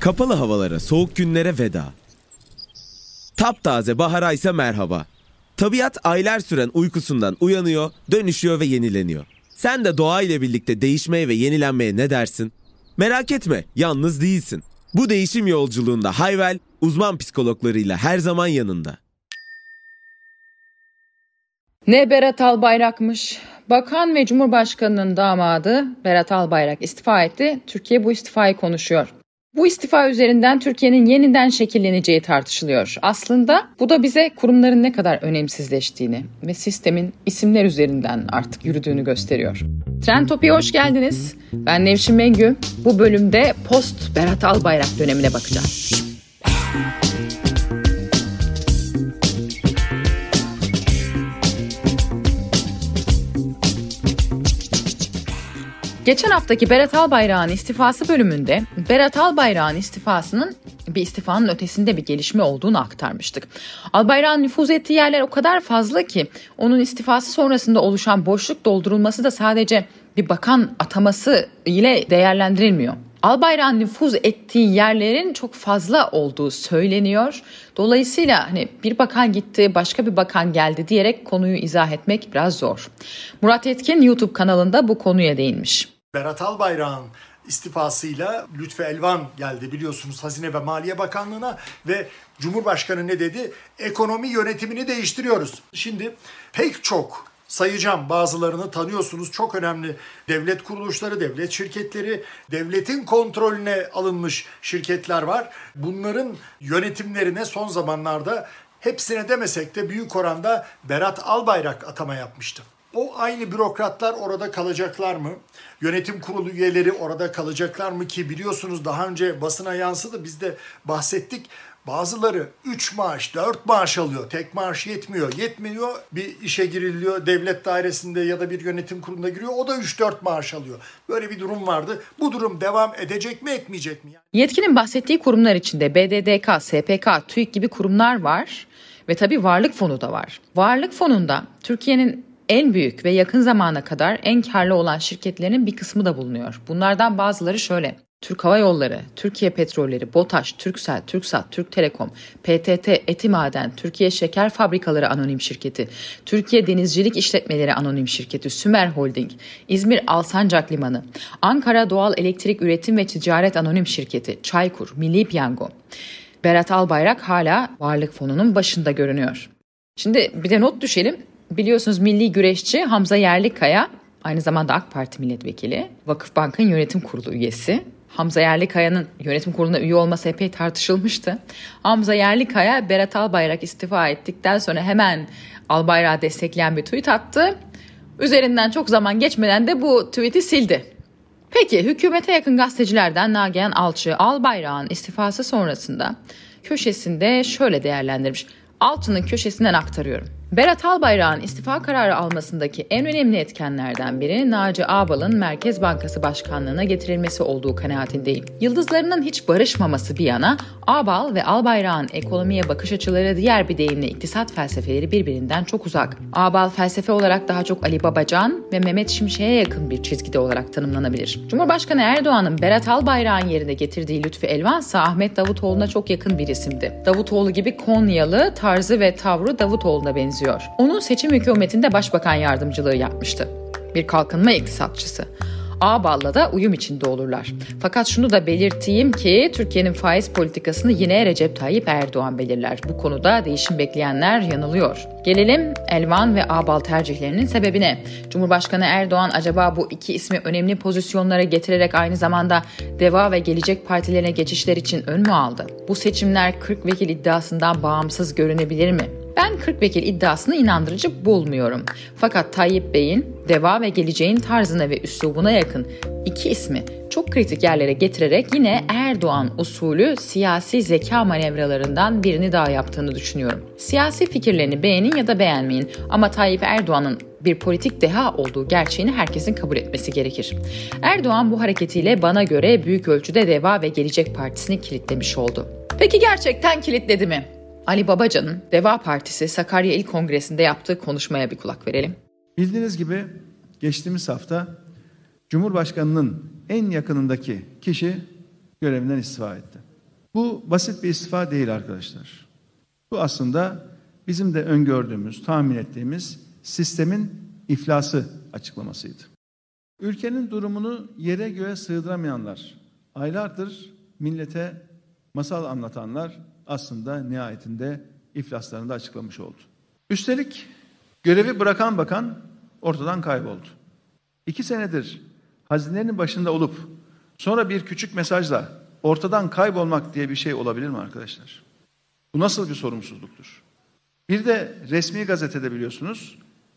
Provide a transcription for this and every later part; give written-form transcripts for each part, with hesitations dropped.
Kapalı havalara, soğuk günlere veda. Taptaze bahara ise merhaba. Tabiat aylar süren uykusundan uyanıyor, dönüşüyor ve yenileniyor. Sen de doğa ile birlikte değişmeye ve yenilenmeye ne dersin? Merak etme, yalnız değilsin. Bu değişim yolculuğunda Hayvel, uzman psikologlarıyla her zaman yanında. Ne Berat Albayrak'mış. Bakan ve Cumhurbaşkanı'nın damadı Berat Albayrak istifa etti. Türkiye bu istifayı konuşuyor. Bu istifa üzerinden Türkiye'nin yeniden şekilleneceği tartışılıyor. Aslında bu da bize kurumların ne kadar önemsizleştiğini ve sistemin isimler üzerinden artık yürüdüğünü gösteriyor. Trend Topi'ye hoş geldiniz. Ben Nevşin Mengü. Bu bölümde post Berat Albayrak dönemine bakacağız. Geçen haftaki Berat Albayrak'ın istifası bölümünde Berat Albayrak'ın istifasının bir istifanın ötesinde bir gelişme olduğunu aktarmıştık. Albayrak'ın nüfuz ettiği yerler o kadar fazla ki onun istifası sonrasında oluşan boşluk doldurulması da sadece bir bakan ataması ile değerlendirilmiyor. Albayrak'ın nüfuz ettiği yerlerin çok fazla olduğu söyleniyor. Dolayısıyla bir bakan gitti, başka bir bakan geldi diyerek konuyu izah etmek biraz zor. Murat Yetkin YouTube kanalında bu konuya değinmiş. Berat Albayrak'ın istifasıyla Lütfü Elvan geldi biliyorsunuz Hazine ve Maliye Bakanlığı'na ve Cumhurbaşkanı ne dedi? Ekonomi yönetimini değiştiriyoruz. Şimdi pek çok sayacağım, bazılarını tanıyorsunuz, çok önemli devlet kuruluşları, devlet şirketleri, devletin kontrolüne alınmış şirketler var. Bunların yönetimlerine son zamanlarda hepsine demesek de büyük oranda Berat Albayrak atama yapmıştı. O aynı bürokratlar orada kalacaklar mı? Yönetim kurulu üyeleri orada kalacaklar mı ki biliyorsunuz daha önce basına yansıdı, biz de bahsettik. Bazıları 3 maaş, 4 maaş alıyor. Tek maaş yetmiyor. Yetmiyor, bir işe giriliyor. Devlet dairesinde ya da bir yönetim kuruluna giriyor. O da 3-4 maaş alıyor. Böyle bir durum vardı. Bu durum devam edecek mi, etmeyecek mi? Yetkinin bahsettiği kurumlar içinde BDDK, SPK, TÜİK gibi kurumlar var. Ve tabii Varlık Fonu da var. Varlık Fonu'nda Türkiye'nin en büyük ve yakın zamana kadar en karlı olan şirketlerin bir kısmı da bulunuyor. Bunlardan bazıları şöyle: Türk Hava Yolları, Türkiye Petrolleri, BOTAŞ, Turkcell, Turksat, Türk Telekom, PTT, Etimaden, Türkiye Şeker Fabrikaları Anonim Şirketi, Türkiye Denizcilik İşletmeleri Anonim Şirketi, Sümer Holding, İzmir Alsancak Limanı, Ankara Doğal Elektrik Üretim ve Ticaret Anonim Şirketi, Çaykur, Milli Piyango. Berat Albayrak hala Varlık Fonu'nun başında görünüyor. Şimdi bir de not düşelim. Biliyorsunuz milli güreşçi Hamza Yerlikaya aynı zamanda AK Parti milletvekili, Vakıfbank'ın yönetim kurulu üyesi. Hamza Yerlikaya'nın yönetim kuruluna üye olması epey tartışılmıştı. Hamza Yerlikaya Berat Albayrak istifa ettikten sonra hemen Albayrak'ı destekleyen bir tweet attı. Üzerinden çok zaman geçmeden de bu tweet'i sildi. Peki hükümete yakın gazetecilerden Nagihan Alçı Albayrak'ın istifası sonrasında köşesinde şöyle değerlendirmiş. Alçı'nın köşesinden aktarıyorum. Berat Albayrak'ın istifa kararı almasındaki en önemli etkenlerden biri Naci Ağbal'ın Merkez Bankası Başkanlığı'na getirilmesi olduğu kanaatindeyim. Yıldızlarının hiç barışmaması bir yana Ağbal ve Albayrak'ın ekonomiye bakış açıları, diğer bir deyimle iktisat felsefeleri birbirinden çok uzak. Ağbal felsefe olarak daha çok Ali Babacan ve Mehmet Şimşek'e yakın bir çizgide olarak tanımlanabilir. Cumhurbaşkanı Erdoğan'ın Berat Albayrak'ın yerine getirdiği Lütfü Elvan ise Ahmet Davutoğlu'na çok yakın bir isimdi. Davutoğlu gibi Konyalı, tarzı ve tavrı Davutoğlu'na benziyor. Onun seçim hükümetinde başbakan yardımcılığı yapmıştı. Bir kalkınma iktisatçısı. Ağbal'la da uyum içinde olurlar. Fakat şunu da belirteyim ki Türkiye'nin faiz politikasını yine Recep Tayyip Erdoğan belirler. Bu konuda değişim bekleyenler yanılıyor. Gelelim Elvan ve Ağbal tercihlerinin sebebine. Cumhurbaşkanı Erdoğan acaba bu iki ismi önemli pozisyonlara getirerek aynı zamanda Deva ve Gelecek partilerine geçişler için ön mü aldı? Bu seçimler 40 vekil iddiasından bağımsız görünebilir mi? Ben 40 vekil iddiasını inandırıcı bulmuyorum. Fakat Tayyip Bey'in Deva ve Geleceğin tarzına ve üslubuna yakın iki ismi çok kritik yerlere getirerek yine Erdoğan usulü siyasi zeka manevralarından birini daha yaptığını düşünüyorum. Siyasi fikirlerini beğenin ya da beğenmeyin ama Tayyip Erdoğan'ın bir politik deha olduğu gerçeğini herkesin kabul etmesi gerekir. Erdoğan bu hareketiyle bana göre büyük ölçüde Deva ve Gelecek Partisi'ni kilitlemiş oldu. Peki gerçekten kilitledi mi? Ali Babacan'ın Deva Partisi Sakarya İl Kongresi'nde yaptığı konuşmaya bir kulak verelim. Bildiğiniz gibi geçtiğimiz hafta Cumhurbaşkanı'nın en yakınındaki kişi görevinden istifa etti. Bu basit bir istifa değil arkadaşlar. Bu aslında bizim de öngördüğümüz, tahmin ettiğimiz sistemin iflası açıklamasıydı. Ülkenin durumunu yere göğe sığdıramayanlar, aylardır millete masal anlatanlar aslında nihayetinde iflaslarını açıklamış oldu. Üstelik görevi bırakan bakan ortadan kayboldu. 2 senedir hazinenin başında olup sonra bir küçük mesajla ortadan kaybolmak diye bir şey olabilir mi arkadaşlar? Bu nasıl bir sorumsuzluktur? Bir de resmi gazetede biliyorsunuz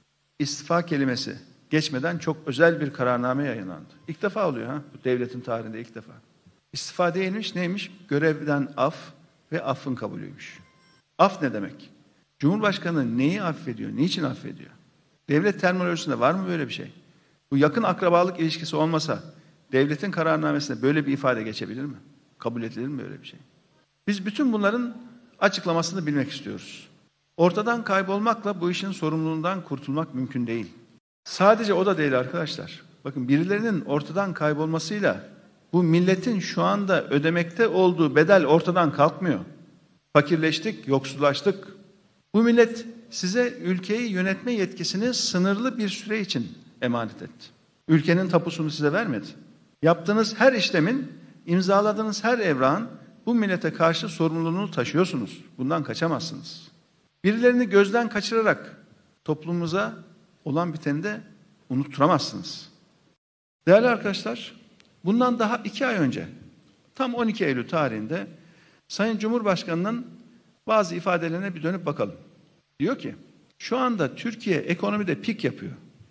istifa kelimesi geçmeden çok özel bir kararname yayınlandı. İlk defa oluyor bu devletin tarihinde ilk defa. İstifa değilmiş, neymiş? Görevden af ve affın kabulüymüş. Af ne demek? Cumhurbaşkanı neyi affediyor, niçin affediyor? Devlet terminolojisinde var mı böyle bir şey? Bu yakın akrabalık ilişkisi olmasa devletin kararnamesinde böyle bir ifade geçebilir mi? Kabul edilir mi böyle bir şey? Biz bütün bunların açıklamasını bilmek istiyoruz. Ortadan kaybolmakla bu işin sorumluluğundan kurtulmak mümkün değil. Sadece o da değil arkadaşlar. Bakın birilerinin ortadan kaybolmasıyla bu milletin şu anda ödemekte olduğu bedel ortadan kalkmıyor. Fakirleştik, yoksullaştık. Bu millet size ülkeyi yönetme yetkisini sınırlı bir süre için emanet etti. Ülkenin tapusunu size vermedi. Yaptığınız her işlemin, imzaladığınız her evrağın bu millete karşı sorumluluğunu taşıyorsunuz. Bundan kaçamazsınız. Birilerini gözden kaçırarak toplumumuza olan biteni de unutturamazsınız. Değerli arkadaşlar, bundan daha 2 ay önce, tam 12 Eylül tarihinde Sayın Cumhurbaşkanı'nın bazı ifadelerine bir dönüp bakalım. Diyor ki, şu anda Türkiye ekonomide pik yapıyor.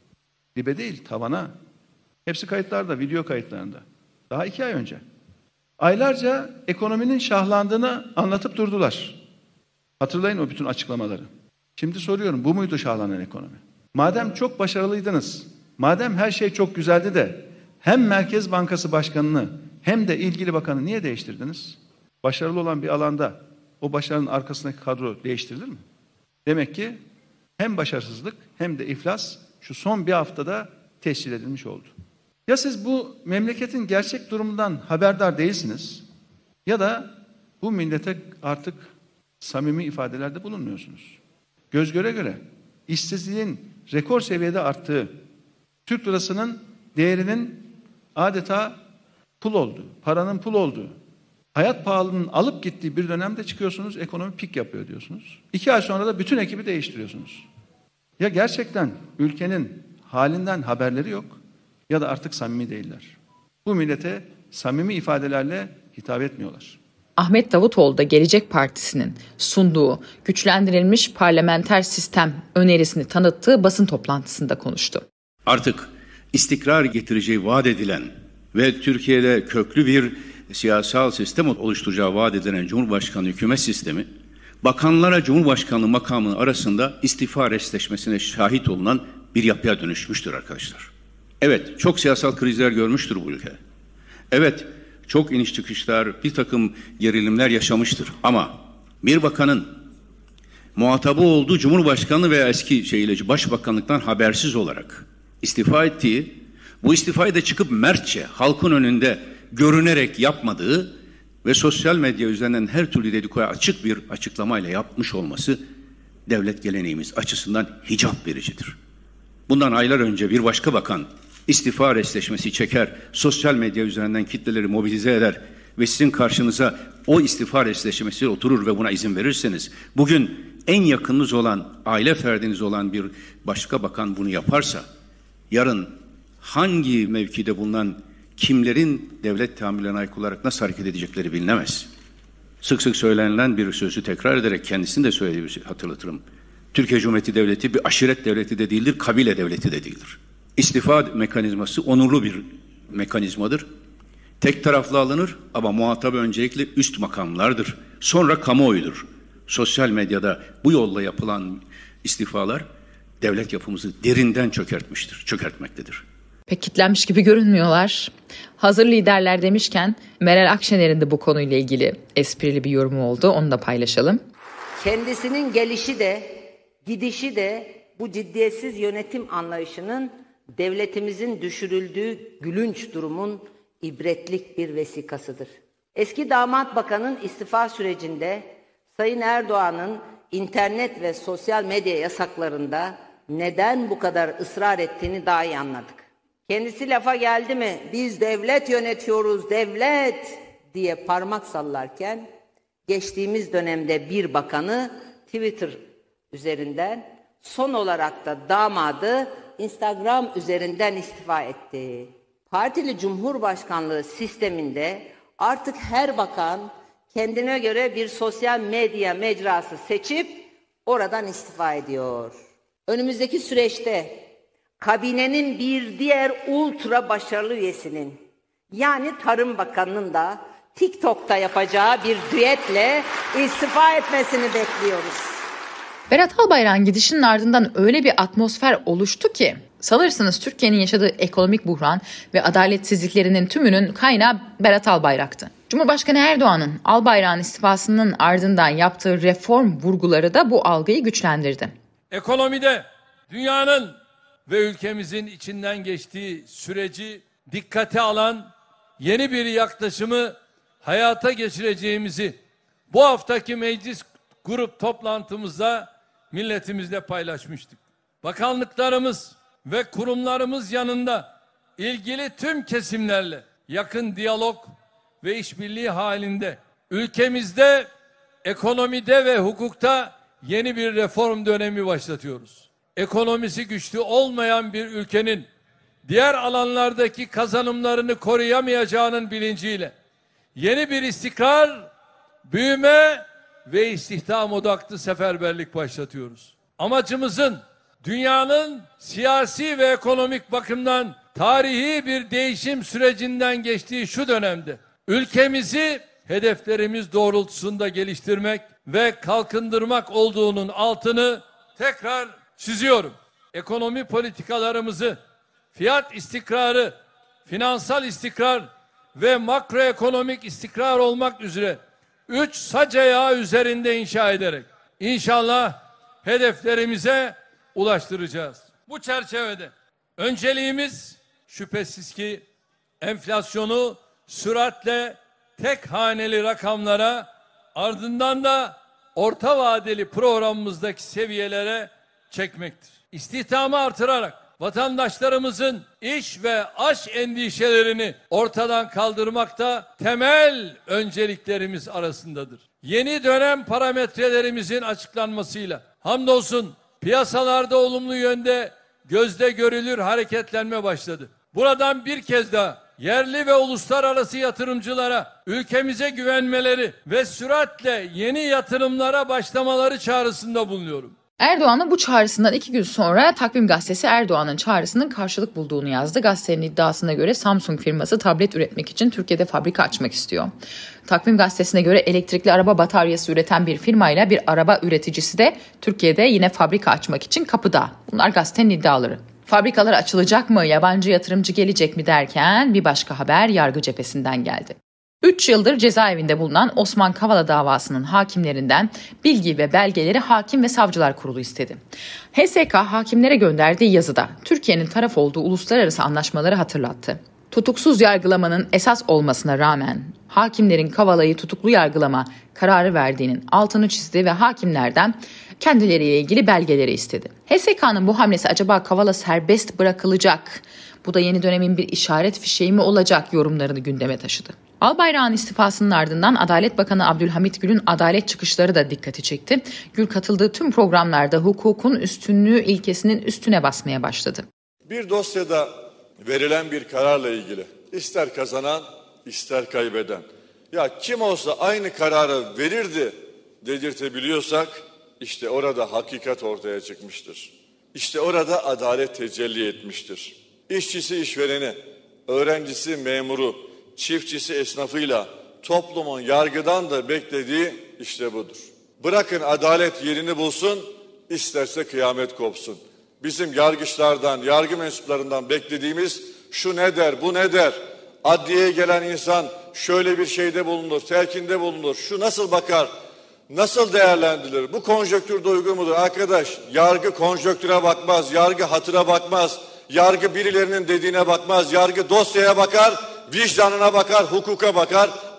Dibe değil, tavana. Hepsi kayıtlarda, video kayıtlarında. Daha 2 ay önce. Aylarca ekonominin şahlandığını anlatıp durdular. Hatırlayın o bütün açıklamaları. Şimdi soruyorum, bu muydu şahlanan ekonomi? Madem çok başarılıydınız, madem her şey çok güzeldi de hem Merkez Bankası Başkanı'nı hem de ilgili bakanı niye değiştirdiniz? Başarılı olan bir alanda o başarının arkasındaki kadro değiştirilir mi? Demek ki hem başarısızlık hem de iflas şu son bir haftada tescil edilmiş oldu. Ya siz bu memleketin gerçek durumundan haberdar değilsiniz ya da bu millete artık samimi ifadelerde bulunmuyorsunuz. Göz göre göre işsizliğin rekor seviyede arttığı, Türk lirasının değerinin adeta pul olduğu, paranın pul olduğu, hayat pahalılığının alıp gittiği bir dönemde çıkıyorsunuz, ekonomi pik yapıyor diyorsunuz. 2 ay sonra da bütün ekibi değiştiriyorsunuz. Ya gerçekten ülkenin halinden haberleri yok ya da artık samimi değiller. Bu millete samimi ifadelerle hitap etmiyorlar. Ahmet Davutoğlu da Gelecek Partisi'nin sunduğu güçlendirilmiş parlamenter sistem önerisini tanıttığı basın toplantısında konuştu. Artık istikrar getireceği vaat edilen ve Türkiye'de köklü bir siyasal sistem oluşturacağı vaat edilen Cumhurbaşkanı hükümet sistemi, bakanlara Cumhurbaşkanlığı makamının arasında istifa restleşmesine şahit olunan bir yapıya dönüşmüştür arkadaşlar. Evet, çok siyasal krizler görmüştür bu ülke. Evet, çok iniş çıkışlar, bir takım gerilimler yaşamıştır. Ama bir bakanın muhatabı olduğu Cumhurbaşkanı veya eski başbakanlıktan habersiz olarak istifa ettiği, bu istifayı da çıkıp mertçe halkın önünde görünerek yapmadığı ve sosyal medya üzerinden her türlü dedikoduya açık bir açıklamayla yapmış olması devlet geleneğimiz açısından hicap vericidir. Bundan aylar önce bir başka bakan istifa restleşmesi çeker, sosyal medya üzerinden kitleleri mobilize eder ve sizin karşınıza o istifa restleşmesi oturur ve buna izin verirseniz, bugün en yakınınız olan, aile ferdiniz olan bir başka bakan bunu yaparsa, yarın hangi mevkide bulunan kimlerin devlet tahammüllerine aykırı olarak nasıl hareket edecekleri bilinemez. Sık sık söylenilen bir sözü tekrar ederek kendisini de söylediğimi hatırlatırım. Türkiye Cumhuriyeti Devleti bir aşiret devleti de değildir, kabile devleti de değildir. İstifa mekanizması onurlu bir mekanizmadır. Tek taraflı alınır ama muhatabı öncelikle üst makamlardır. Sonra kamuoyudur. Sosyal medyada bu yolla yapılan istifalar devlet yapımızı derinden çökertmektedir. Pek kitlenmiş gibi görünmüyorlar. Hazır liderler demişken Meral Akşener'in de bu konuyla ilgili esprili bir yorumu oldu. Onu da paylaşalım. Kendisinin gelişi de gidişi de bu ciddiyetsiz yönetim anlayışının devletimizin düşürüldüğü gülünç durumun ibretlik bir vesikasıdır. Eski damat bakanın istifa sürecinde Sayın Erdoğan'ın internet ve sosyal medya yasaklarında neden bu kadar ısrar ettiğini daha iyi anladık. Kendisi lafa geldi mi biz devlet yönetiyoruz, devlet diye parmak sallarken geçtiğimiz dönemde bir bakanı Twitter üzerinden, son olarak da damadı Instagram üzerinden istifa etti. Partili Cumhurbaşkanlığı sisteminde artık her bakan kendine göre bir sosyal medya mecrası seçip oradan istifa ediyor. Önümüzdeki süreçte kabinenin bir diğer ultra başarılı üyesinin, yani Tarım Bakanı'nın da TikTok'ta yapacağı bir düetle istifa etmesini bekliyoruz. Berat Albayrak'ın gidişinin ardından öyle bir atmosfer oluştu ki sanırsınız Türkiye'nin yaşadığı ekonomik buhran ve adaletsizliklerinin tümünün kaynağı Berat Albayrak'tı. Cumhurbaşkanı Erdoğan'ın Albayrak'ın istifasının ardından yaptığı reform vurguları da bu algıyı güçlendirdi. Ekonomide dünyanın ve ülkemizin içinden geçtiği süreci dikkate alan yeni bir yaklaşımı hayata geçireceğimizi bu haftaki meclis grup toplantımızda milletimizle paylaşmıştık. Bakanlıklarımız ve kurumlarımız yanında ilgili tüm kesimlerle yakın diyalog ve işbirliği halinde ülkemizde ekonomide ve hukukta yeni bir reform dönemi başlatıyoruz. Ekonomisi güçlü olmayan bir ülkenin diğer alanlardaki kazanımlarını koruyamayacağının bilinciyle yeni bir istikrar, büyüme ve istihdam odaklı seferberlik başlatıyoruz. Amacımızın dünyanın siyasi ve ekonomik bakımdan tarihi bir değişim sürecinden geçtiği şu dönemde ülkemizi hedeflerimiz doğrultusunda geliştirmek ve kalkındırmak olduğunun altını tekrar çiziyorum. Ekonomi politikalarımızı fiyat istikrarı, finansal istikrar ve makroekonomik istikrar olmak üzere 3 sac ayağı üzerinde inşa ederek inşallah hedeflerimize ulaştıracağız. Bu çerçevede önceliğimiz şüphesiz ki enflasyonu süratle tek haneli rakamlara, ardından da orta vadeli programımızdaki seviyelere çekmektir. İstihdamı artırarak vatandaşlarımızın iş ve aş endişelerini ortadan kaldırmak da temel önceliklerimiz arasındadır. Yeni dönem parametrelerimizin açıklanmasıyla hamdolsun piyasalarda olumlu yönde gözde görülür hareketlenme başladı. Buradan bir kez daha yerli ve uluslararası yatırımcılara ülkemize güvenmeleri ve süratle yeni yatırımlara başlamaları çağrısında bulunuyorum. Erdoğan'ın bu çağrısından 2 gün sonra Takvim Gazetesi Erdoğan'ın çağrısının karşılık bulduğunu yazdı. Gazetenin iddiasına göre Samsung firması tablet üretmek için Türkiye'de fabrika açmak istiyor. Takvim Gazetesi'ne göre elektrikli araba bataryası üreten bir firmayla bir araba üreticisi de Türkiye'de yine fabrika açmak için kapıda. Bunlar gazetenin iddiaları. Fabrikalar açılacak mı, yabancı yatırımcı gelecek mi derken bir başka haber yargı cephesinden geldi. 3 yıldır cezaevinde bulunan Osman Kavala davasının hakimlerinden bilgi ve belgeleri Hakim ve Savcılar Kurulu istedi. HSK hakimlere gönderdiği yazıda Türkiye'nin taraf olduğu uluslararası anlaşmaları hatırlattı. Tutuksuz yargılamanın esas olmasına rağmen hakimlerin Kavala'yı tutuklu yargılama kararı verdiğinin altını çizdi ve hakimlerden kendileriyle ilgili belgeleri istedi. HSK'nın bu hamlesi acaba Kavala serbest bırakılacak, bu da yeni dönemin bir işaret fişeği mi olacak yorumlarını gündeme taşıdı. Albayrak'ın istifasının ardından Adalet Bakanı Abdülhamit Gül'ün adalet çıkışları da dikkati çekti. Gül katıldığı tüm programlarda hukukun üstünlüğü ilkesinin üstüne basmaya başladı. Bir dosyada verilen bir kararla ilgili ister kazanan ister kaybeden, ya kim olsa aynı kararı verirdi dedirtebiliyorsak işte orada hakikat ortaya çıkmıştır. İşte orada adalet tecelli etmiştir. İşçisi işvereni, öğrencisi memuru, çiftçisi esnafıyla toplumun yargıdan da beklediği işte budur. Bırakın adalet yerini bulsun, isterse kıyamet kopsun. Bizim yargıçlardan, yargı mensuplarından beklediğimiz şu ne der, bu ne der? Adliyeye gelen insan şöyle bir şeyde bulunur, telkinde bulunur. Şu nasıl bakar, nasıl değerlendirilir? Bu konjonktürde uygun mudur? Arkadaş, yargı konjonktüre bakmaz, yargı hatıra bakmaz, yargı birilerinin dediğine bakmaz, yargı dosyaya bakar, vicdanına bakar, hukuka bakar,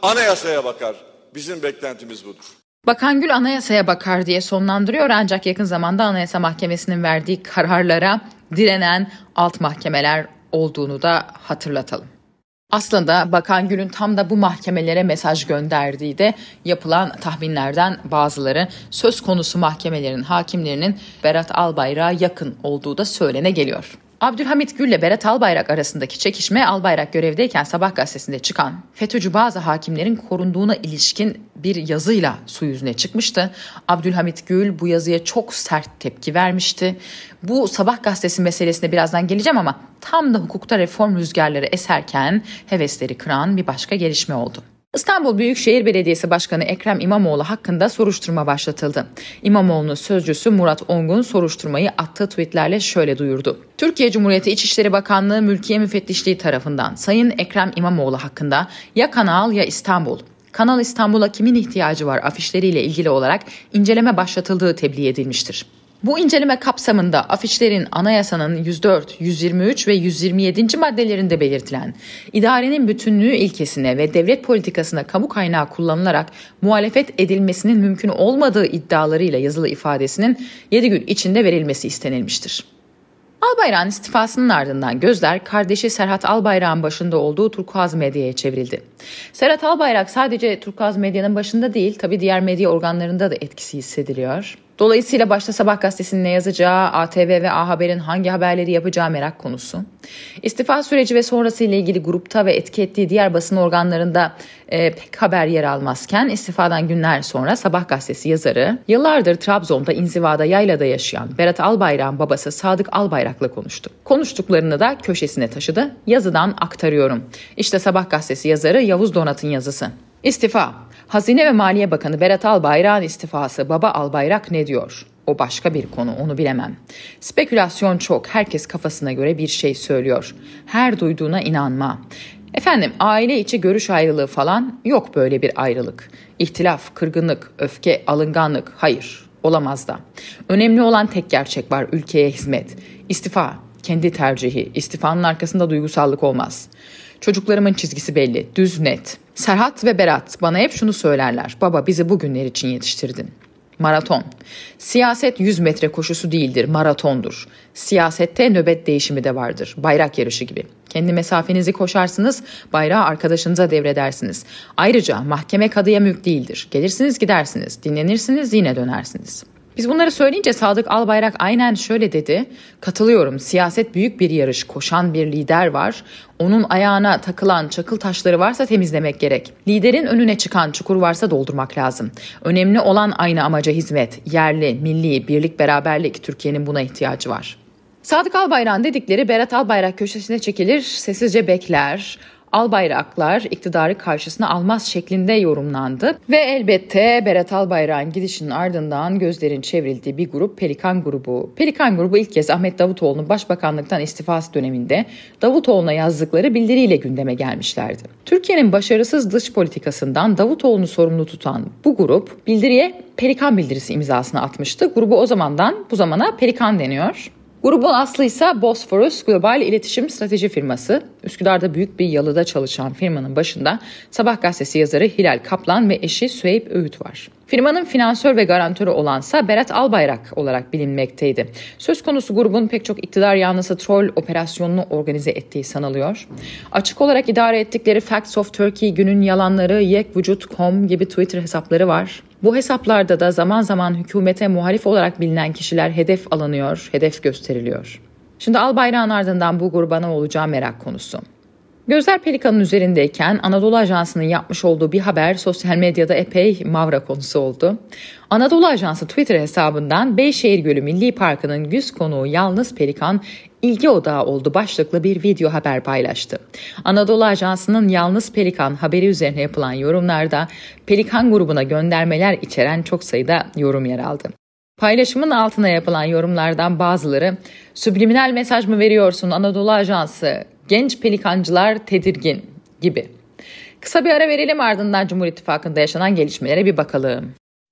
anayasaya bakar. Bizim beklentimiz budur. Bakan Gül anayasaya bakar diye sonlandırıyor ancak yakın zamanda Anayasa Mahkemesi'nin verdiği kararlara direnen alt mahkemeler olduğunu da hatırlatalım. Aslında Bakan Gül'ün tam da bu mahkemelere mesaj gönderdiği de yapılan tahminlerden bazıları. Söz konusu mahkemelerin hakimlerinin Berat Albayrak'a yakın olduğu da söylene geliyor. Abdülhamit Gül ile Berat Albayrak arasındaki çekişme Albayrak görevdeyken Sabah gazetesinde çıkan FETÖ'cü bazı hakimlerin korunduğuna ilişkin bir yazıyla su yüzüne çıkmıştı. Abdülhamit Gül bu yazıya çok sert tepki vermişti. Bu Sabah gazetesi meselesine birazdan geleceğim ama tam da hukukta reform rüzgarları eserken hevesleri kıran bir başka gelişme oldu. İstanbul Büyükşehir Belediyesi Başkanı Ekrem İmamoğlu hakkında soruşturma başlatıldı. İmamoğlu'nun sözcüsü Murat Ongun soruşturmayı attığı tweetlerle şöyle duyurdu. Türkiye Cumhuriyeti İçişleri Bakanlığı Mülkiye Müfettişliği tarafından Sayın Ekrem İmamoğlu hakkında ya Kanal ya İstanbul, Kanal İstanbul'a kimin ihtiyacı var afişleriyle ilgili olarak inceleme başlatıldığı tebliğ edilmiştir. Bu inceleme kapsamında afişlerin anayasanın 104, 123 ve 127. maddelerinde belirtilen idarenin bütünlüğü ilkesine ve devlet politikasına kamu kaynağı kullanılarak muhalefet edilmesinin mümkün olmadığı iddialarıyla yazılı ifadesinin 7 gün içinde verilmesi istenilmiştir. Albayrak'ın istifasının ardından gözler kardeşi Serhat Albayrak'ın başında olduğu Turkuaz Medya'ya çevrildi. Serhat Albayrak sadece Turkuaz Medya'nın başında değil, tabii diğer medya organlarında da etkisi hissediliyor. Dolayısıyla başta Sabah gazetesinin ne yazacağı, ATV ve A Haber'in hangi haberleri yapacağı merak konusu. İstifa süreci ve sonrasıyla ilgili grupta ve etki ettiği diğer basın organlarında pek haber yer almazken istifadan günler sonra Sabah gazetesi yazarı yıllardır Trabzon'da inzivada yaylada yaşayan Berat Albayrak'ın babası Sadık Albayrak'la konuştu. Konuştuklarını da köşesine taşıdı. Yazıdan aktarıyorum. İşte Sabah gazetesi yazarı Yavuz Donat'ın yazısı. İstifa. Hazine ve Maliye Bakanı Berat Albayrak'ın istifası. Baba Albayrak ne diyor? O başka bir konu, onu bilemem. Spekülasyon çok, herkes kafasına göre bir şey söylüyor. Her duyduğuna inanma. Efendim, aile içi görüş ayrılığı falan yok, böyle bir ayrılık. İhtilaf, kırgınlık, öfke, alınganlık, hayır, olamaz da. Önemli olan tek gerçek var, ülkeye hizmet. İstifa, kendi tercihi. İstifanın arkasında duygusallık olmaz. Çocuklarımın çizgisi belli, düz, net. Serhat ve Berat bana hep şunu söylerler. Baba, bizi bugünler için yetiştirdin. Maraton. Siyaset 100 metre koşusu değildir, maratondur. Siyasette nöbet değişimi de vardır, bayrak yarışı gibi. Kendi mesafenizi koşarsınız, bayrağı arkadaşınıza devredersiniz. Ayrıca mahkeme kadıya mülk değildir. Gelirsiniz gidersiniz, dinlenirsiniz yine dönersiniz. Biz bunları söyleyince Sadık Albayrak aynen şöyle dedi. Katılıyorum, siyaset büyük bir yarış, koşan bir lider var. Onun ayağına takılan çakıl taşları varsa temizlemek gerek. Liderin önüne çıkan çukur varsa doldurmak lazım. Önemli olan aynı amaca hizmet. Yerli, milli, birlik, beraberlik, Türkiye'nin buna ihtiyacı var. Sadık Albayrak'ın dedikleri Berat Albayrak köşesine çekilir, sessizce bekler. Albayraklar iktidarı karşısına almaz şeklinde yorumlandı. Ve elbette Berat Albayrak'ın gidişinin ardından gözlerin çevrildiği bir grup Pelikan grubu. Pelikan grubu ilk kez Ahmet Davutoğlu'nun başbakanlıktan istifası döneminde Davutoğlu'na yazdıkları bildiriyle gündeme gelmişlerdi. Türkiye'nin başarısız dış politikasından Davutoğlu'nu sorumlu tutan bu grup bildiriye Pelikan bildirisi imzasını atmıştı. Grubu o zamandan bu zamana Pelikan deniyor. Grubun aslı ise Bosphorus Global İletişim Strateji firması. Üsküdar'da büyük bir yalıda çalışan firmanın başında Sabah gazetesi yazarı Hilal Kaplan ve eşi Süheyb Öğüt var. Firmanın finansör ve garantörü olansa Berat Albayrak olarak bilinmekteydi. Söz konusu grubun pek çok iktidar yanlısı troll operasyonunu organize ettiği sanılıyor. Açık olarak idare ettikleri Facts of Turkey, Günün Yalanları, Yekvücut.com gibi Twitter hesapları var. Bu hesaplarda da zaman zaman hükümete muhalif olarak bilinen kişiler hedef alınıyor, hedef gösteriliyor. Şimdi Albayrak'ın ardından bu gruba ne olacağı merak konusu. Gözler Pelikan'ın üzerindeyken Anadolu Ajansı'nın yapmış olduğu bir haber sosyal medyada epey mavra konusu oldu. Anadolu Ajansı Twitter hesabından Beyşehir Gölü Milli Parkı'nın güz konuğu Yalnız Pelikan ilgi odağı oldu başlıklı bir video haber paylaştı. Anadolu Ajansı'nın Yalnız Pelikan haberi üzerine yapılan yorumlarda Pelikan grubuna göndermeler içeren çok sayıda yorum yer aldı. Paylaşımın altına yapılan yorumlardan bazıları "Subliminal mesaj mı veriyorsun Anadolu Ajansı? Genç pelikancılar tedirgin" gibi. Kısa bir ara verelim, ardından Cumhur İttifakı'nda yaşanan gelişmelere bir bakalım.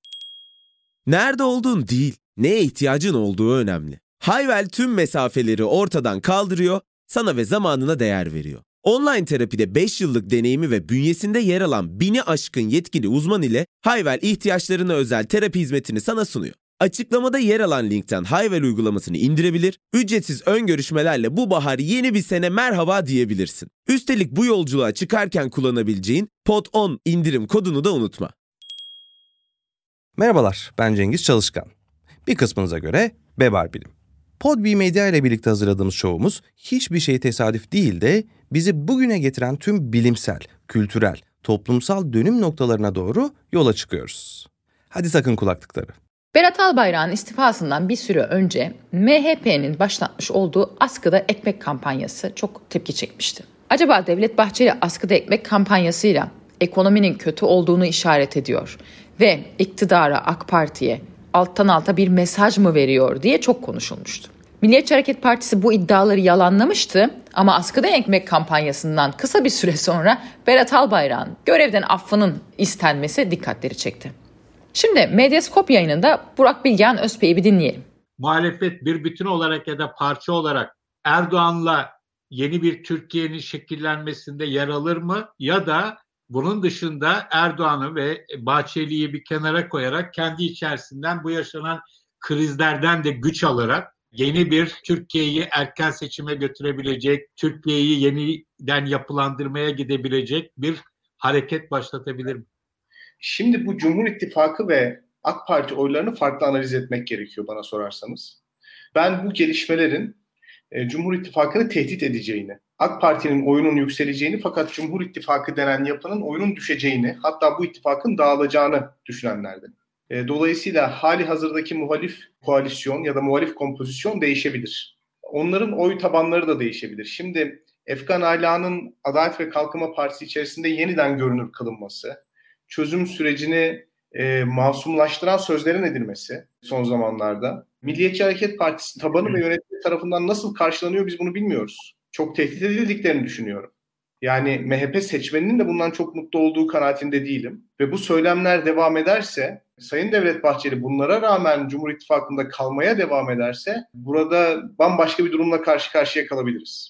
Nerede olduğun değil, neye ihtiyacın olduğu önemli. Hayvel tüm mesafeleri ortadan kaldırıyor, sana ve zamanına değer veriyor. Online terapide 5 yıllık deneyimi ve bünyesinde yer alan 1000'i aşkın yetkili uzman ile Hayvel ihtiyaçlarına özel terapi hizmetini sana sunuyor. Açıklamada yer alan linkten Hayvel uygulamasını indirebilir, ücretsiz ön görüşmelerle bu bahar yeni bir sene merhaba diyebilirsin. Üstelik bu yolculuğa çıkarken kullanabileceğin POD10 indirim kodunu da unutma. Merhabalar, ben Cengiz Çalışkan. Bir kısmınıza göre Bebar Bilim. Podbi Medya ile birlikte hazırladığımız şovumuz hiçbir şey tesadüf değil de bizi bugüne getiren tüm bilimsel, kültürel, toplumsal dönüm noktalarına doğru yola çıkıyoruz. Hadi takın kulaklıkları. Berat Albayrak'ın istifasından bir süre önce MHP'nin başlatmış olduğu askıda ekmek kampanyası çok tepki çekmişti. Acaba Devlet Bahçeli askıda ekmek kampanyasıyla ekonominin kötü olduğunu işaret ediyor ve iktidara, AK Parti'ye alttan alta bir mesaj mı veriyor diye çok konuşulmuştu. Milliyetçi Hareket Partisi bu iddiaları yalanlamıştı ama askıda ekmek kampanyasından kısa bir süre sonra Berat Albayrak'ın görevden affının istenmesi dikkatleri çekti. Şimdi Medyaskop yayınında Burak Bilgehan Özpey'i bir dinleyelim. Muhalefet bir bütün olarak ya da parça olarak Erdoğan'la yeni bir Türkiye'nin şekillenmesinde yer alır mı? Ya da bunun dışında Erdoğan'ı ve Bahçeli'yi bir kenara koyarak kendi içerisinden bu yaşanan krizlerden de güç alarak yeni bir Türkiye'yi erken seçime götürebilecek, Türkiye'yi yeniden yapılandırmaya gidebilecek bir hareket başlatabilir mi? Şimdi bu Cumhur İttifakı ve AK Parti oylarını farklı analiz etmek gerekiyor bana sorarsanız. Ben bu gelişmelerin Cumhur İttifakı'nı tehdit edeceğini, AK Parti'nin oyunun yükseleceğini fakat Cumhur İttifakı denen yapının oyunun düşeceğini, hatta bu ittifakın dağılacağını düşünenlerden. Dolayısıyla hali hazırdaki muhalif koalisyon ya da muhalif kompozisyon değişebilir. Onların oy tabanları da değişebilir. Şimdi Efkan Ala'nın Adalet ve Kalkınma Partisi içerisinde yeniden görünür kılınması, çözüm sürecini masumlaştıran sözlerin edilmesi son zamanlarda, Milliyetçi Hareket Partisi tabanı ve yönetimi tarafından nasıl karşılanıyor biz bunu bilmiyoruz. Çok tehdit edildiklerini düşünüyorum. Yani MHP seçmeninin de bundan çok mutlu olduğu kanaatinde değilim. Ve bu söylemler devam ederse, Sayın Devlet Bahçeli bunlara rağmen Cumhur İttifakı'nda kalmaya devam ederse, burada bambaşka bir durumla karşı karşıya kalabiliriz.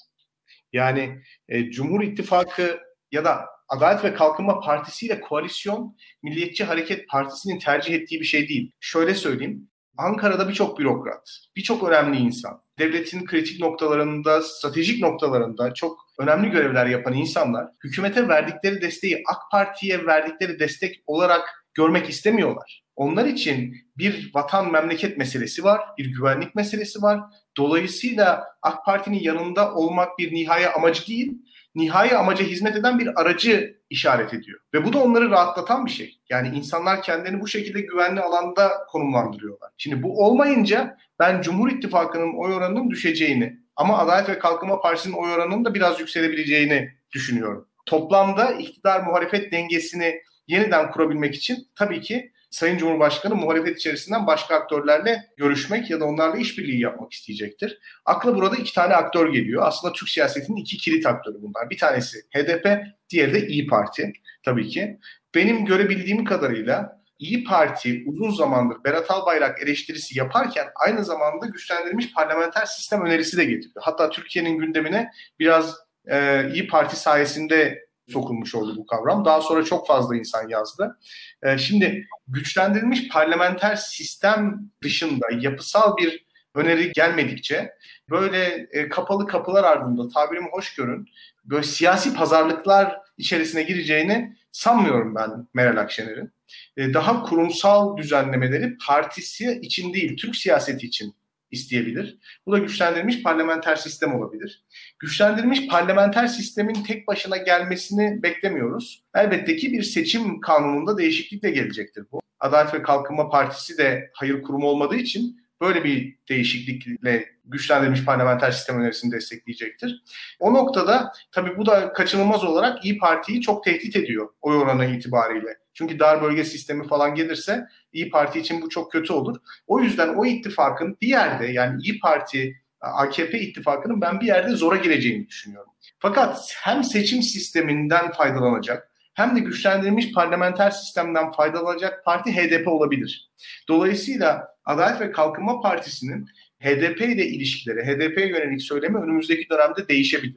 Yani Cumhur İttifakı ya da Adalet ve Kalkınma Partisi ile koalisyon Milliyetçi Hareket Partisi'nin tercih ettiği bir şey değil. Şöyle söyleyeyim, Ankara'da birçok bürokrat, birçok önemli insan, devletin kritik noktalarında, stratejik noktalarında çok önemli görevler yapan insanlar, hükümete verdikleri desteği AK Parti'ye verdikleri destek olarak görmek istemiyorlar. Onlar için bir vatan memleket meselesi var, bir güvenlik meselesi var. Dolayısıyla AK Parti'nin yanında olmak bir nihai amacı değil, nihai amaca hizmet eden bir aracı işaret ediyor. Ve bu da onları rahatlatan bir şey. Yani insanlar kendilerini bu şekilde güvenli alanda konumlandırıyorlar. Şimdi bu olmayınca ben Cumhur İttifakı'nın oy oranının düşeceğini ama Adalet ve Kalkınma Partisi'nin oy oranının da biraz yükselebileceğini düşünüyorum. Toplamda iktidar muhalefet dengesini yeniden kurabilmek için tabii ki Sayın Cumhurbaşkanı muhalefet içerisinden başka aktörlerle görüşmek ya da onlarla işbirliği yapmak isteyecektir. Akla burada iki tane aktör geliyor. Aslında Türk siyasetinin iki kilit aktörü bunlar. Bir tanesi HDP, diğeri de İYİ Parti tabii ki. Benim görebildiğim kadarıyla İYİ Parti uzun zamandır Berat Albayrak eleştirisi yaparken aynı zamanda güçlendirilmiş parlamenter sistem önerisi de getiriyor. Hatta Türkiye'nin gündemine biraz İYİ Parti sayesinde sokulmuş oldu bu kavram. Daha sonra çok fazla insan yazdı. Şimdi güçlendirilmiş parlamenter sistem dışında yapısal bir öneri gelmedikçe böyle kapalı kapılar ardında tabirimi hoş görün, böyle siyasi pazarlıklar içerisine gireceğini sanmıyorum ben Meral Akşener'in. Daha kurumsal düzenlemeleri partisi için değil, Türk siyaseti için isteyebilir. Bu da güçlendirilmiş parlamenter sistem olabilir. Güçlendirilmiş parlamenter sistemin tek başına gelmesini beklemiyoruz. Elbette ki bir seçim kanununda değişiklikle gelecektir bu. Adalet ve Kalkınma Partisi de hayır kurumu olmadığı için böyle bir değişiklikle güçlendirilmiş parlamenter sistem önerisini destekleyecektir. O noktada tabii bu da kaçınılmaz olarak İYİ Parti'yi çok tehdit ediyor oy oranı itibariyle. Çünkü dar bölge sistemi falan gelirse İYİ Parti için bu çok kötü olur. O yüzden o ittifakın bir yerde, yani İYİ Parti, AKP ittifakının ben bir yerde zora gireceğini düşünüyorum. Fakat hem seçim sisteminden faydalanacak hem de güçlendirilmiş parlamenter sistemden faydalanacak parti HDP olabilir. Dolayısıyla Adalet ve Kalkınma Partisi'nin HDP ile ilişkileri, HDP'ye yönelik söylemi önümüzdeki dönemde değişebilir.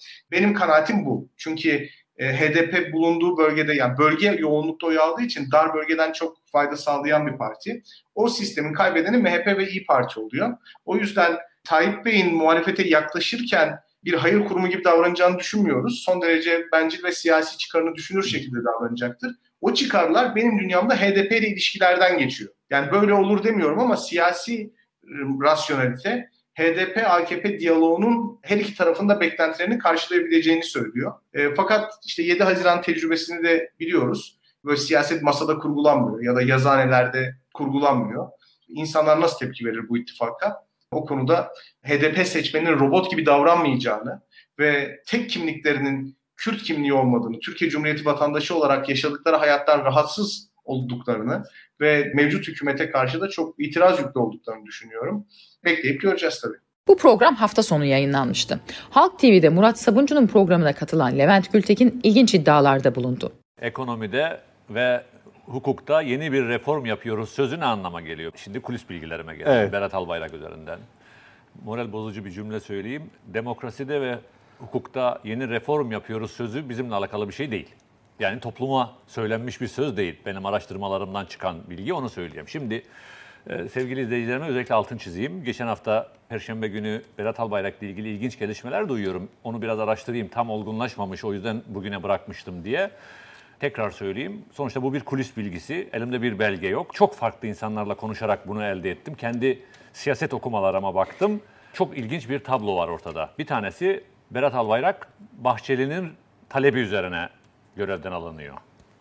Benim kanaatim bu. Çünkü HDP bulunduğu bölgede, yani bölge yoğunlukta oy aldığı için dar bölgeden çok fayda sağlayan bir parti. O sistemin kaybedeni MHP ve İYİ Parti oluyor. O yüzden Tayyip Bey'in muhalefete yaklaşırken bir hayır kurumu gibi davranacağını düşünmüyoruz. Son derece bencil ve siyasi çıkarını düşünür şekilde davranacaktır. O çıkarlar benim dünyamda HDP ile ilişkilerden geçiyor. Yani böyle olur demiyorum ama siyasi rasyonelite HDP-AKP diyaloğunun her iki tarafında beklentilerini karşılayabileceğini söylüyor. Fakat işte 7 Haziran tecrübesini de biliyoruz. Böyle siyaset masada kurgulanmıyor ya da yazıhanelerde kurgulanmıyor. İnsanlar nasıl tepki verir bu ittifaka? O konuda HDP seçmeninin robot gibi davranmayacağını ve tek kimliklerinin Kürt kimliği olmadığını, Türkiye Cumhuriyeti vatandaşı olarak yaşadıkları hayattan rahatsız olduklarını ve mevcut hükümete karşı da çok itiraz yüklü olduklarını düşünüyorum. Bekleyip göreceğiz tabii. Bu program hafta sonu yayınlanmıştı. Halk TV'de Murat Sabuncu'nun programına katılan Levent Gültekin ilginç iddialarda bulundu. Ekonomide ve hukukta yeni bir reform yapıyoruz sözü ne anlama geliyor? Şimdi kulis bilgilerime geldi. Evet. Berat Albayrak üzerinden. Moral bozucu bir cümle söyleyeyim. Demokraside ve hukukta yeni reform yapıyoruz sözü bizimle alakalı bir şey değil. Yani topluma söylenmiş bir söz değil. Benim araştırmalarımdan çıkan bilgi, onu söyleyeyim. Şimdi sevgili izleyicilerime özellikle altın çizeyim. Geçen hafta Perşembe günü Berat Albayrak'la ilgili ilginç gelişmeler duyuyorum. Onu biraz araştırayım. Tam olgunlaşmamış, o yüzden bugüne bırakmıştım diye. Tekrar söyleyeyim. Sonuçta bu bir kulis bilgisi. Elimde bir belge yok. Çok farklı insanlarla konuşarak bunu elde ettim. Kendi siyaset okumalarıma baktım. Çok ilginç bir tablo var ortada. Bir tanesi, Berat Albayrak Bahçeli'nin talebi üzerine görevden alınıyor.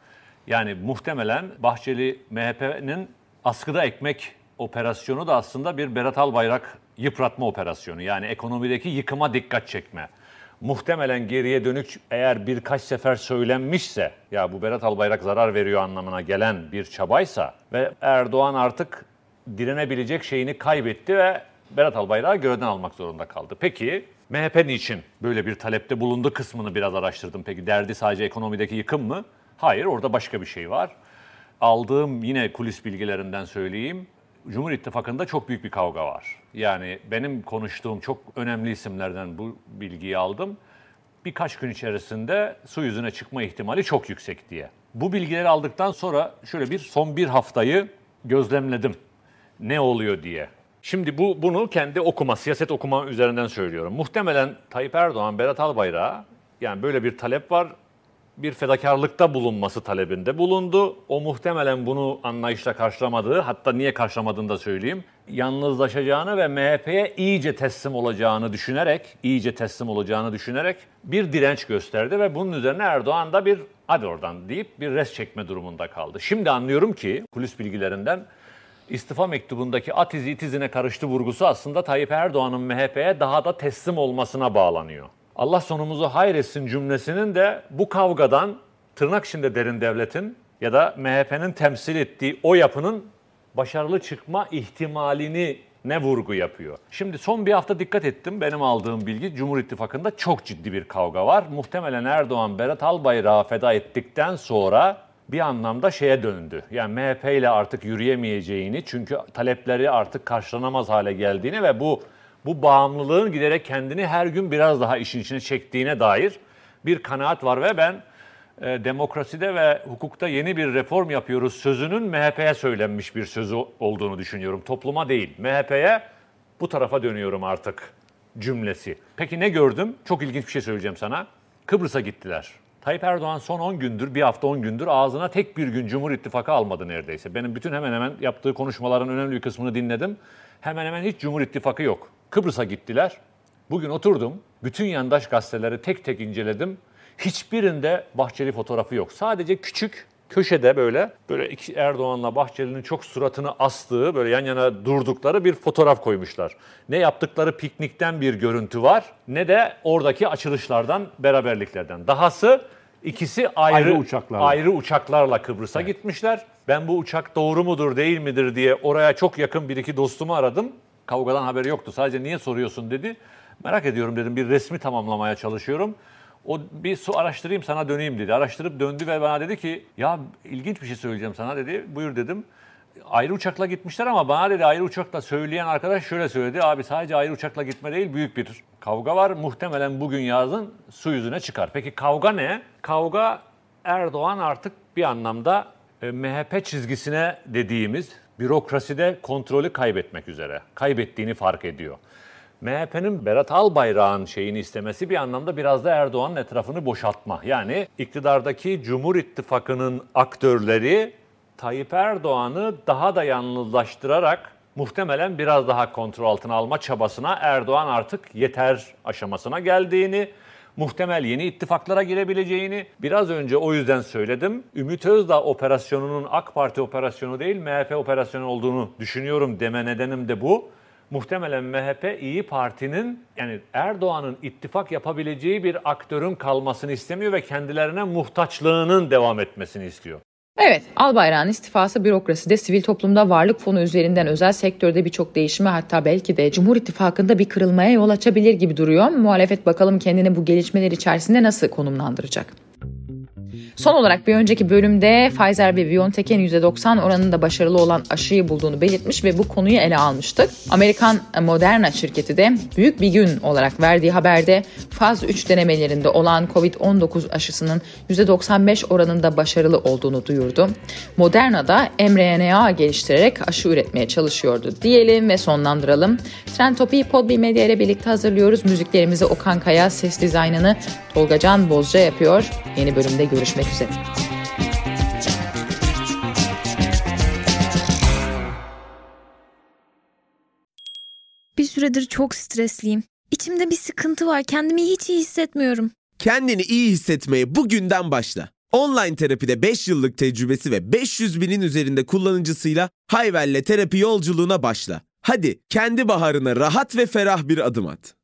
Yani muhtemelen Bahçeli, MHP'nin askıda ekmek operasyonu da aslında bir Berat Albayrak yıpratma operasyonu. Yani ekonomideki yıkıma dikkat çekme. Muhtemelen geriye dönük eğer birkaç sefer söylenmişse, ya bu Berat Albayrak zarar veriyor anlamına gelen bir çabaysa ve Erdoğan artık direnebilecek şeyini kaybetti ve Berat Albayrak'ı görevden almak zorunda kaldı. Peki MHP niçin böyle bir talepte bulundu kısmını biraz araştırdım. Peki derdi sadece ekonomideki yıkım mı? Hayır, orada başka bir şey var. Aldığım yine kulis bilgilerinden söyleyeyim. Cumhur İttifakı'nda çok büyük bir kavga var. Yani benim konuştuğum çok önemli isimlerden bu bilgiyi aldım. Birkaç gün içerisinde su yüzüne çıkma ihtimali çok yüksek diye. Bu bilgileri aldıktan sonra şöyle son bir haftayı gözlemledim. Ne oluyor diye. Şimdi bunu kendi siyaset okuma üzerinden söylüyorum. Muhtemelen Tayyip Erdoğan, Berat Albayrak'a yani böyle bir talep var, bir fedakarlıkta bulunması talebinde bulundu. O muhtemelen bunu anlayışla karşılamadığı, hatta niye karşılamadığını da söyleyeyim. Yalnızlaşacağını ve MHP'ye iyice teslim olacağını düşünerek bir direnç gösterdi ve bunun üzerine Erdoğan da hadi oradan deyip bir res çekme durumunda kaldı. Şimdi anlıyorum ki kulis bilgilerinden istifa mektubundaki at izi it izine karıştı vurgusu aslında Tayyip Erdoğan'ın MHP'ye daha da teslim olmasına bağlanıyor. Allah sonumuzu hayretsin cümlesinin de bu kavgadan tırnak içinde derin devletin ya da MHP'nin temsil ettiği o yapının başarılı çıkma ihtimalini ne vurgu yapıyor. Şimdi son bir hafta dikkat ettim. Benim aldığım bilgi Cumhur İttifakı'nda çok ciddi bir kavga var. Muhtemelen Erdoğan Berat Albayrak'a feda ettikten sonra bir anlamda şeye döndü. Yani MHP ile artık yürüyemeyeceğini, çünkü talepleri artık karşılanamaz hale geldiğini ve bu bağımlılığın giderek kendini her gün biraz daha işin içine çektiğine dair bir kanaat var ve ben demokraside ve hukukta yeni bir reform yapıyoruz sözünün MHP'ye söylenmiş bir sözü olduğunu düşünüyorum. Topluma değil, MHP'ye bu tarafa dönüyorum artık cümlesi. Peki ne gördüm? Çok ilginç bir şey söyleyeceğim sana. Kıbrıs'a gittiler. Tayyip Erdoğan son bir hafta 10 gündür ağzına tek bir gün Cumhur İttifakı almadı neredeyse. Benim bütün hemen hemen yaptığı konuşmaların önemli bir kısmını dinledim. Hemen hemen hiç Cumhur İttifakı yok. Kıbrıs'a gittiler. Bugün oturdum, bütün yandaş gazeteleri tek tek inceledim. Hiçbirinde Bahçeli fotoğrafı yok. Sadece küçük köşede böyle Erdoğan'la Bahçeli'nin çok suratını astığı, böyle yan yana durdukları bir fotoğraf koymuşlar. Ne yaptıkları piknikten bir görüntü var, ne de oradaki açılışlardan, beraberliklerden. Dahası ikisi ayrı uçaklarla Kıbrıs'a gitmişler. Ben bu uçak doğru mudur değil midir diye oraya çok yakın bir iki dostumu aradım. Kavgadan haberi yoktu. Sadece niye soruyorsun dedi. Merak ediyorum dedim. Bir resmi tamamlamaya çalışıyorum. O bir araştırayım sana döneyim dedi. Araştırıp döndü ve bana dedi ki ya ilginç bir şey söyleyeceğim sana dedi. Buyur dedim. ayrı uçakla gitmişler ama bana dedi ayrı uçakla söyleyen arkadaş şöyle söyledi. Abi sadece ayrı uçakla gitme değil, büyük bir kavga var. Muhtemelen bugün yazın su yüzüne çıkar. Peki kavga ne? Kavga Erdoğan artık bir anlamda MHP çizgisine dediğimiz bürokraside kontrolü kaybetmek üzere. Kaybettiğini fark ediyor. MHP'nin Berat Albayrak'ın şeyini istemesi bir anlamda biraz da Erdoğan'ın etrafını boşaltma. Yani iktidardaki Cumhur İttifakı'nın aktörleri Tayyip Erdoğan'ı daha da yalnızlaştırarak muhtemelen biraz daha kontrol altına alma çabasına Erdoğan artık yeter aşamasına geldiğini, muhtemel yeni ittifaklara girebileceğini biraz önce o yüzden söyledim. Ümit Özdağ operasyonunun AK Parti operasyonu değil MHP operasyonu olduğunu düşünüyorum deme nedenim de bu. Muhtemelen MHP İYİ Parti'nin yani Erdoğan'ın ittifak yapabileceği bir aktörün kalmasını istemiyor ve kendilerine muhtaçlığının devam etmesini istiyor. Evet, Albayrak'ın istifası bürokraside, sivil toplumda, varlık fonu üzerinden özel sektörde birçok değişime, hatta belki de Cumhur İttifakı'nda bir kırılmaya yol açabilir gibi duruyor. Muhalefet bakalım kendini bu gelişmeler içerisinde nasıl konumlandıracak? Son olarak bir önceki bölümde Pfizer ve BioNTech'in %90 oranında başarılı olan aşıyı bulduğunu belirtmiş ve bu konuyu ele almıştık. Amerikan Moderna şirketi de büyük bir gün olarak verdiği haberde faz 3 denemelerinde olan COVID-19 aşısının %95 oranında başarılı olduğunu duyurdu. Moderna da mRNA geliştirerek aşı üretmeye çalışıyordu diyelim ve sonlandıralım. Trend Topi'yi Podbi Medya ile birlikte hazırlıyoruz. Müziklerimizi Okan Kaya, ses dizaynını Tolga Can Bozca yapıyor. Yeni bölümde görüşmek üzere. Bir süredir çok stresliyim. İçimde bir sıkıntı var. Kendimi hiç iyi hissetmiyorum. Kendini iyi hissetmeye bugünden başla. Online terapide 5 yıllık tecrübesi ve 500 binin üzerinde kullanıcısıyla Hayvel'le terapi yolculuğuna başla. Hadi kendi baharına rahat ve ferah bir adım at.